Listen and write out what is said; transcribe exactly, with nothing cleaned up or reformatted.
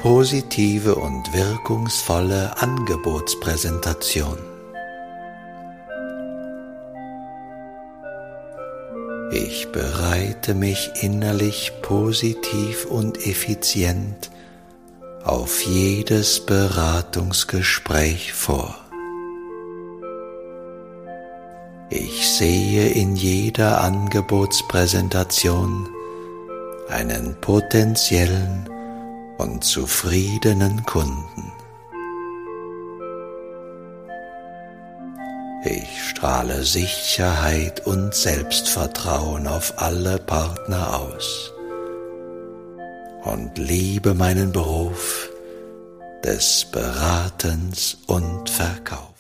positive und wirkungsvolle Angebotspräsentation. Ich bereite mich innerlich positiv und effizient auf jedes Beratungsgespräch vor. Ich sehe in jeder Angebotspräsentation einen potenziellen und zufriedenen Kunden. Ich strahle Sicherheit und Selbstvertrauen auf alle Partner aus und liebe meinen Beruf des Beratens und Verkaufs.